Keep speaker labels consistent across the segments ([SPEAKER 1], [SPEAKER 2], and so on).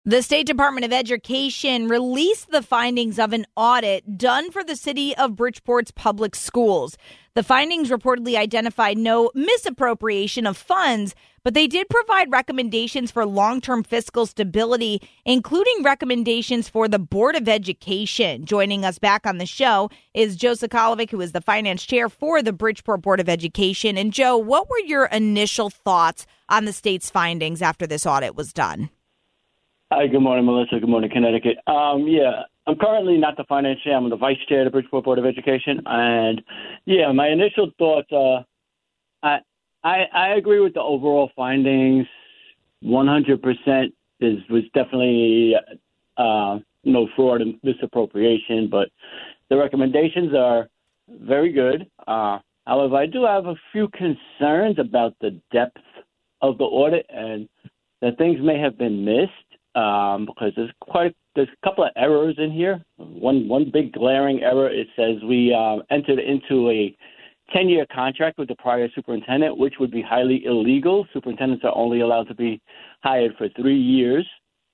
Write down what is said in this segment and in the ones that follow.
[SPEAKER 1] The State Department of Education released the findings of an audit done for the city of Bridgeport's public schools. The findings reportedly identified no misappropriation of funds, but they did provide recommendations for long-term fiscal stability, including recommendations for the Board of Education. Joining us back on the show is Joe Sokolovic, who is the finance chair for the Bridgeport Board of Education. And Joe, what were your initial thoughts on the state's findings after this audit was done?
[SPEAKER 2] Hi, good morning, Melissa. Good morning, Connecticut. I'm currently not the finance chair. I'm the vice chair of the Bridgeport Board of Education. And, my initial thoughts, I agree with the overall findings. 100% was definitely no fraud and misappropriation, but the recommendations are very good. However, I do have a few concerns about the depth of the audit and that things may have been missed. Because there's a couple of errors in here. One big glaring error, it says we entered into a 10-year contract with the prior superintendent, which would be highly illegal. Superintendents are only allowed to be hired for 3 years.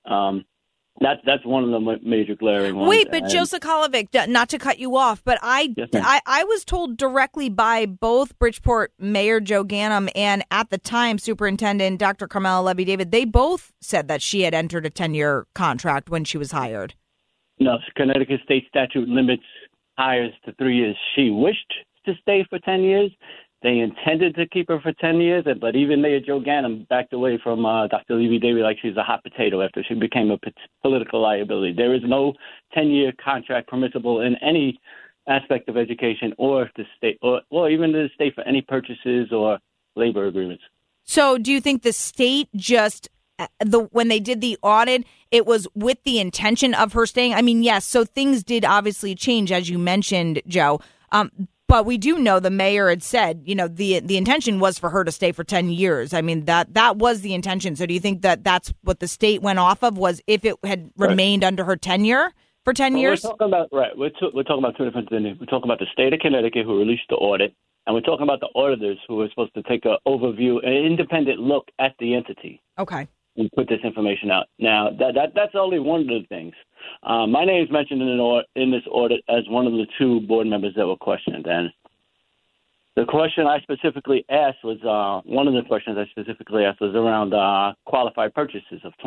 [SPEAKER 2] That's one of the major glaring ones.
[SPEAKER 1] Wait, but Joe Sokolovic, not to cut you off, but I was told directly by both Bridgeport Mayor Joe Ganim and at the time Superintendent Dr. Carmela Levy-David, they both said that she had entered a 10-year contract when she was hired.
[SPEAKER 2] No, Connecticut state statute limits hires to 3 years. She wished to stay for 10 years. They intended to keep her for 10 years, but even Mayor Joe Ganim backed away from Dr. Levy-David like she's a hot potato after she became a political liability. There is no 10-year contract permissible in any aspect of education or the state, or even the state for any purchases or labor agreements.
[SPEAKER 1] So do you think the state just, when they did the audit, it was with the intention of her staying? I mean, yes, so things did obviously change, as you mentioned, Joe. But we do know the mayor had said, the intention was for her to stay for 10 years. I mean, that was the intention. So do you think that that's what the state went off of, was if it had remained under her tenure for 10 years?
[SPEAKER 2] We're talking about, we're talking about two different things. We're talking about the state of Connecticut who released the audit, and we're talking about the auditors who were supposed to take an overview, an independent look at the entity.
[SPEAKER 1] Okay.
[SPEAKER 2] And put this information out. Now, that's only one of the things. My name is mentioned in this audit as one of the two board members that were questioned. And the question I specifically asked was, one of the questions I specifically asked was around qualified purchases of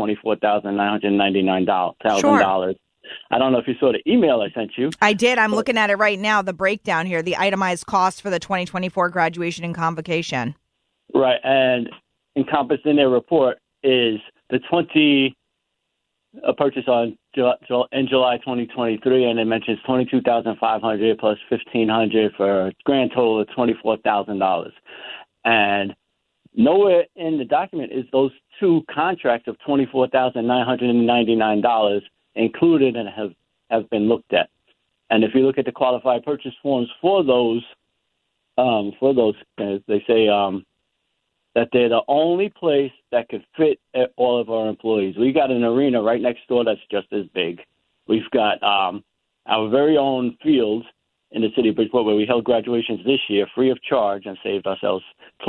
[SPEAKER 2] $24,999.
[SPEAKER 1] Sure.
[SPEAKER 2] I don't know if you saw the email I sent you.
[SPEAKER 1] I did. I'm looking at it right now, the breakdown here, the itemized costs for the 2024 graduation and convocation.
[SPEAKER 2] Right. And encompassed in their report is the a purchase in July 2023, and it mentions $22,500 plus $1,500 for a grand total of $24,000. And nowhere in the document is those two contracts of $24,999 included and have been looked at. And if you look at the qualified purchase forms for those, they say that they're the only place that could fit all of our employees. We got an arena right next door that's just as big. We've got our very own field in the city of Bridgeport where we held graduations this year free of charge and saved ourselves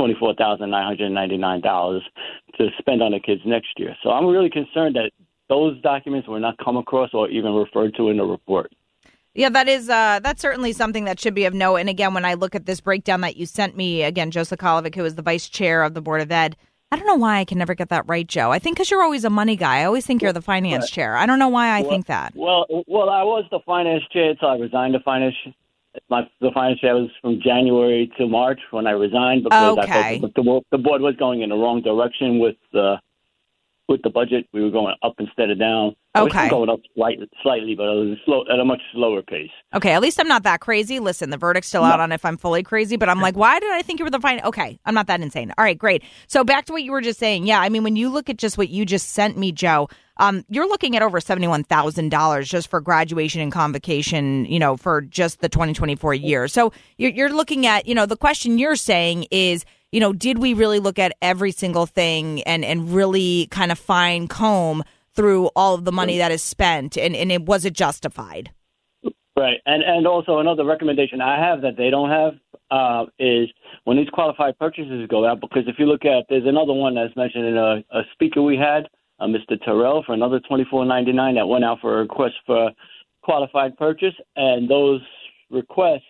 [SPEAKER 2] $24,999 to spend on the kids next year. So I'm really concerned that those documents were not come across or even referred to in the report.
[SPEAKER 1] Yeah, that's certainly something that should be of note. And again, when I look at this breakdown that you sent me, again, Joe Sokolovic, who is the vice chair of the Board of Ed, I don't know why I can never get that right, Joe. I think because you're always a money guy. I always think you're the finance chair. I don't know why I think that.
[SPEAKER 2] Well, I was the finance chair until I resigned the finance. The finance chair was from January to March when I resigned because I thought the board was going in the wrong direction with the budget. We were going up instead of down.
[SPEAKER 1] Okay.
[SPEAKER 2] We're going up slightly, but it was at a much slower pace.
[SPEAKER 1] Okay, at least I'm not that crazy. Listen, the verdict's still out on if I'm fully crazy, but I'm like, why did I think you were the fine? Okay, I'm not that insane. All right, great. So back to what you were just saying. Yeah, I mean, when you look at just what you just sent me, Joe, you're looking at over $71,000 just for graduation and convocation, for just the 2024 year. So you're looking at, the question you're saying is, did we really look at every single thing and really kind of fine comb through all of the money that is spent, and was it justified?
[SPEAKER 2] Right. And also another recommendation I have that they don't have is when these qualified purchases go out, because if you look at, there's another one that's mentioned in a speaker we had, Mr. Terrell, for another $24.99 that went out for a request for qualified purchase. And those requests,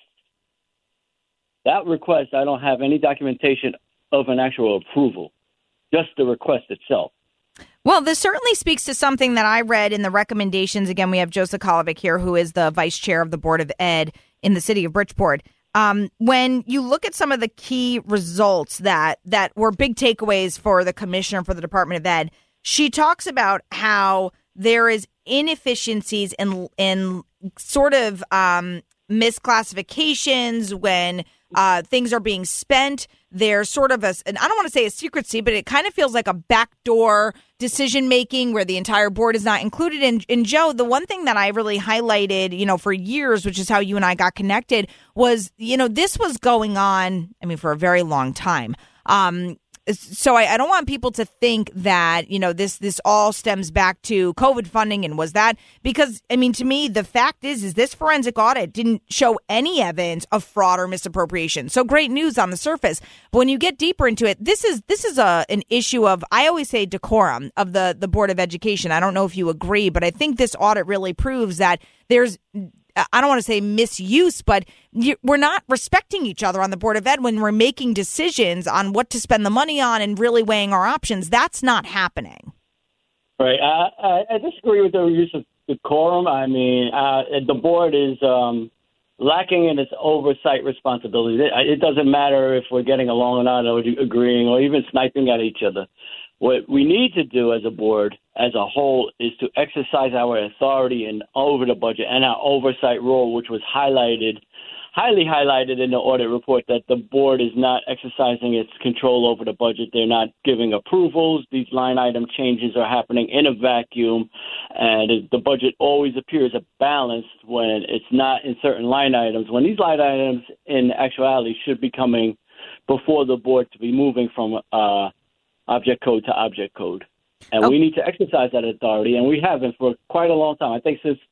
[SPEAKER 2] I don't have any documentation of an actual approval, just the request itself.
[SPEAKER 1] Well, this certainly speaks to something that I read in the recommendations. Again, we have Joe Sokolovic here, who is the vice chair of the Board of Ed in the city of Bridgeport. When you look at some of the key results that were big takeaways for the commissioner for the Department of Ed, she talks about how there is inefficiencies in sort of misclassifications when things are being spent. There's sort of and I don't want to say a secrecy, but it kind of feels like a backdoor decision making where the entire board is not included. And Joe, the one thing that I really highlighted, for years, which is how you and I got connected, was, this was going on, for a very long time. So I don't want people to think that, this all stems back to COVID funding and was that because, to me, the fact is this forensic audit didn't show any evidence of fraud or misappropriation. So great news on the surface. But when you get deeper into it, this is an issue of, I always say, decorum of the Board of Education. I don't know if you agree, but I think this audit really proves that there's, I don't want to say misuse, but we're not respecting each other on the Board of Ed when we're making decisions on what to spend the money on and really weighing our options. That's not happening.
[SPEAKER 2] Right. I disagree with the use of decorum. The board is lacking in its oversight responsibilities. It doesn't matter if we're getting along or not, or agreeing, or even sniping at each other. What we need to do as a board, as a whole, is to exercise our authority over the budget and our oversight role, which was highly highlighted in the audit report, that the board is not exercising its control over the budget. They're not giving approvals. These line item changes are happening in a vacuum, and the budget always appears balanced when it's not in certain line items, when these line items in actuality should be coming before the board to be moving from object code to object code. And we need to exercise that authority, and we haven't for quite a long time. I think since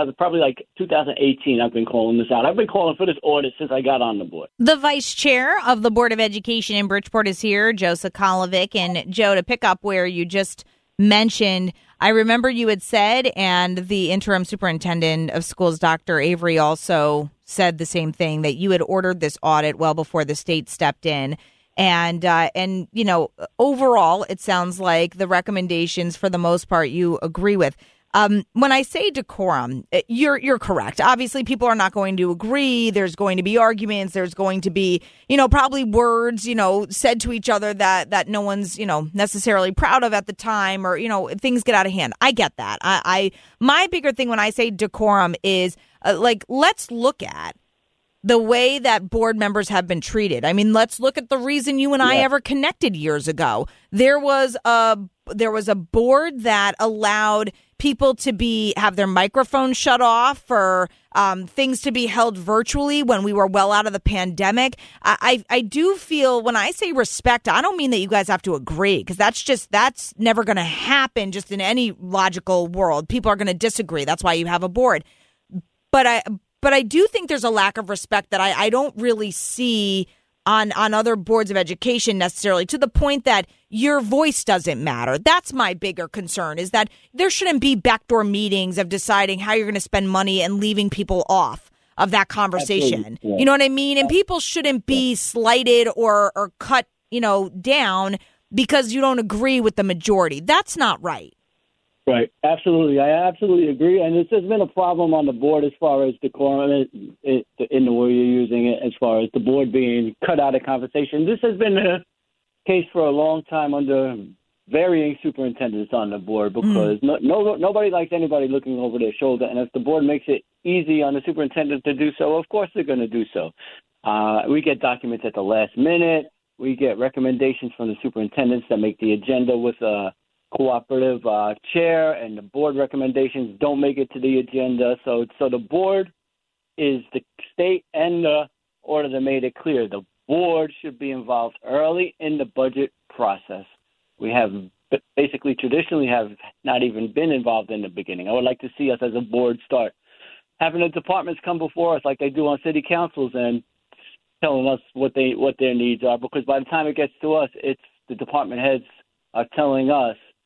[SPEAKER 2] 2018, I've been calling this out. I've been calling for this audit since I got on the board.
[SPEAKER 1] The vice chair of the Board of Education in Bridgeport is here, Joe Sokolovic. And Joe, to pick up where you just mentioned, I remember you had said, and the interim superintendent of schools, Dr. Avery, also said the same thing, that you had ordered this audit well before the state stepped in. And overall, it sounds like the recommendations, for the most part, you agree with. When I say decorum, you're correct. Obviously, people are not going to agree. There's going to be arguments. There's going to be, probably words, said to each other that no one's, necessarily proud of at the time, or, things get out of hand. I get that. My bigger thing when I say decorum is let's look at the way that board members have been treated. Let's look at the reason you and I ever connected years ago. There was a board that allowed people to have their microphones shut off, or things to be held virtually when we were well out of the pandemic. I do feel, when I say respect, I don't mean that you guys have to agree, because that's never going to happen just in any logical world. People are going to disagree. That's why you have a board. But I do think there's a lack of respect that I don't really see on other boards of education necessarily, to the point that your voice doesn't matter. That's my bigger concern, is that there shouldn't be backdoor meetings of deciding how you're going to spend money and leaving people off of that conversation. Yeah. You know what I mean? And people shouldn't be slighted or cut, down because you don't agree with the majority. That's not right.
[SPEAKER 2] Right. Absolutely. I absolutely agree. And this has been a problem on the board as far as decorum in the way you're using it, as far as the board being cut out of conversation. This has been a case for a long time under varying superintendents on the board, because nobody likes anybody looking over their shoulder. And if the board makes it easy on the superintendent to do so, of course they're going to do so. We get documents at the last minute. We get recommendations from the superintendents that make the agenda with a cooperative chair, and the board recommendations don't make it to the agenda. So the board is the state and the order that made it clear. The board should be involved early in the budget process. We have basically traditionally have not even been involved in the beginning. I would like to see us as a board start having the departments come before us like they do on city councils and telling us what their needs are, because by the time it gets to us, it's the department heads are telling us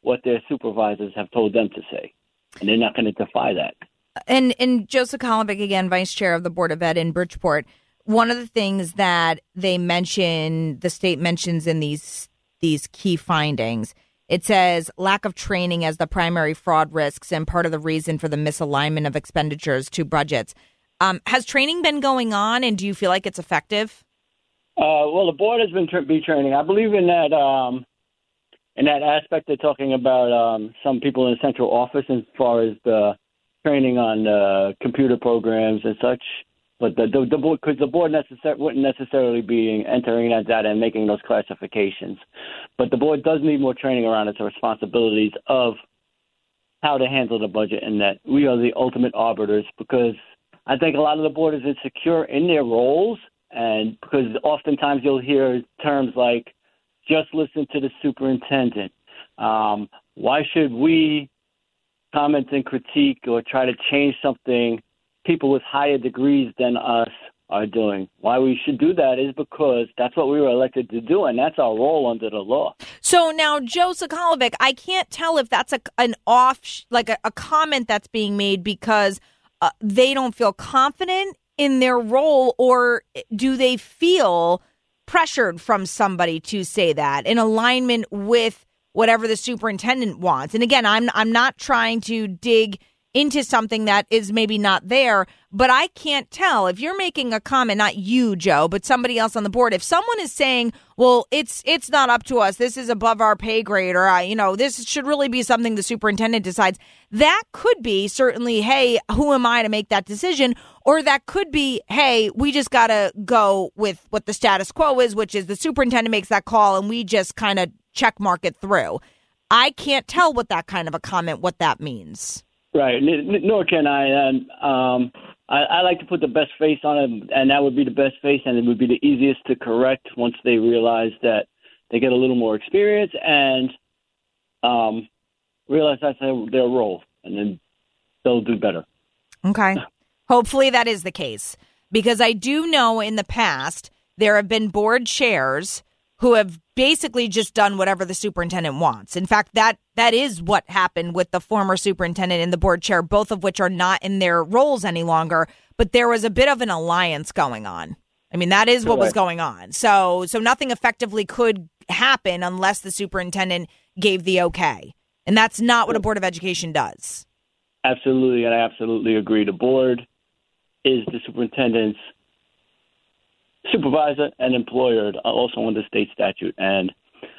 [SPEAKER 2] what their supervisors have told them to say, and they're not going to defy that.
[SPEAKER 1] And Joe Sokolovic, again, vice chair of the Board of Ed in Bridgeport, one of the things that they mention, the state mentions in these key findings, it says lack of training as the primary fraud risks and part of the reason for the misalignment of expenditures to budgets. Has training been going on, and do you feel like it's effective?
[SPEAKER 2] Well, the board has been training. I believe in that aspect. They're talking about some people in the central office as far as the training on computer programs and such. But the board, because the board wouldn't necessarily be entering that data and making those classifications. But the board does need more training around its responsibilities of how to handle the budget, and that we are the ultimate arbiters, because I think a lot of the board is insecure in their roles, and because oftentimes you'll hear terms like, just listen to the superintendent. Why should we comment and critique or try to change something people with higher degrees than us are doing? Why we should do that is because that's what we were elected to do, and that's our role under the law.
[SPEAKER 1] So now, Joe Sokolovic, I can't tell if that's a comment that's being made because they don't feel confident in their role, or do they feel pressured from somebody to say that in alignment with whatever the superintendent wants? And again, I'm not trying to dig into something that is maybe not there, but I can't tell if you're making a comment, not you, Joe, but somebody else on the board. If someone is saying, well, it's not up to us, this is above our pay grade, or, this should really be something the superintendent decides, that could be certainly, hey, who am I to make that decision? Or that could be, hey, we just got to go with what the status quo is, which is the superintendent makes that call and we just kind of check mark it through. I can't tell what that kind of a comment, what that means.
[SPEAKER 2] Right, nor can I. And I like to put the best face on it, and that would be the best face, and it would be the easiest to correct once they realize that they get a little more experience and realize that's their role, and then they'll do better.
[SPEAKER 1] Okay. Hopefully that is the case, because I do know in the past there have been board chairs who have basically just done whatever the superintendent wants. In fact, that is what happened with the former superintendent and the board chair, both of which are not in their roles any longer. But there was a bit of an alliance going on. I mean, that is what was going on. So nothing effectively could happen unless the superintendent gave the okay. And that's not what a Board of Education does.
[SPEAKER 2] Absolutely, and I absolutely agree. The board is the superintendent's supervisor and employer, also under state statute, and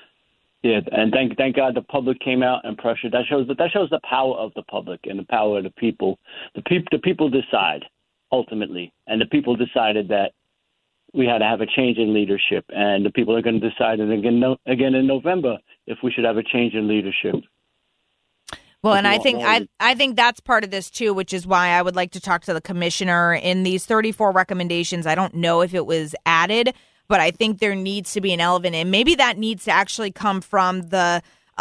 [SPEAKER 2] thank God the public came out and pressured. That shows the power of the public and the power of the people. The people decide ultimately, and the people decided that we had to have a change in leadership, and the people are going to decide it again in November if we should have a change in leadership.
[SPEAKER 1] Well, and I think that's part of this, too, which is why I would like to talk to the commissioner in these 34 recommendations. I don't know if it was added, but I think there needs to be an element, and maybe that needs to actually come from the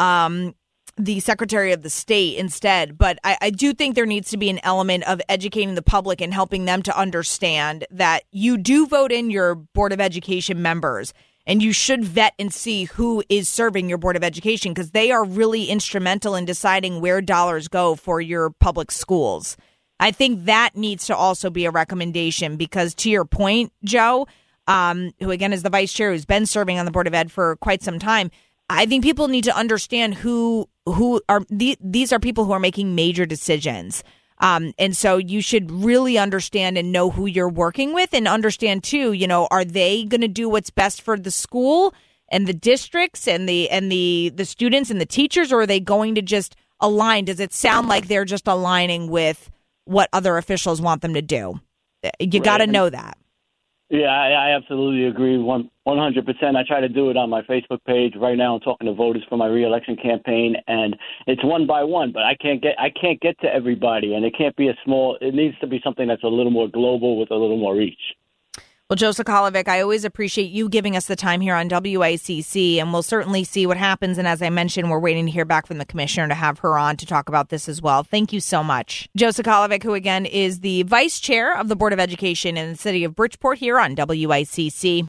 [SPEAKER 1] Secretary of the State instead. But I do think there needs to be an element of educating the public and helping them to understand that you do vote in your Board of Education members, and you should vet and see who is serving your Board of Education, because they are really instrumental in deciding where dollars go for your public schools. I think that needs to also be a recommendation, because to your point, Joe, who again is the vice chair who's been serving on the Board of Ed for quite some time, I think people need to understand who are these are people who are making major decisions. And so you should really understand and know who you're working with, and understand too, are they going to do what's best for the school and the districts and the students and the teachers, or are they going to just align? Does it sound like they're just aligning with what other officials want them to do? You got to know that.
[SPEAKER 2] Yeah, I absolutely agree 100%. I try to do it on my Facebook page right now. I'm talking to voters for my reelection campaign, and it's one by one, but I can't get to everybody, and it can't be it needs to be something that's a little more global with a little more reach.
[SPEAKER 1] Well, Joe Sokolovic, I always appreciate you giving us the time here on WICC, and we'll certainly see what happens. And as I mentioned, we're waiting to hear back from the commissioner to have her on to talk about this as well. Thank you so much. Joe Sokolovic, who again is the vice chair of the Board of Education in the city of Bridgeport, here on WICC.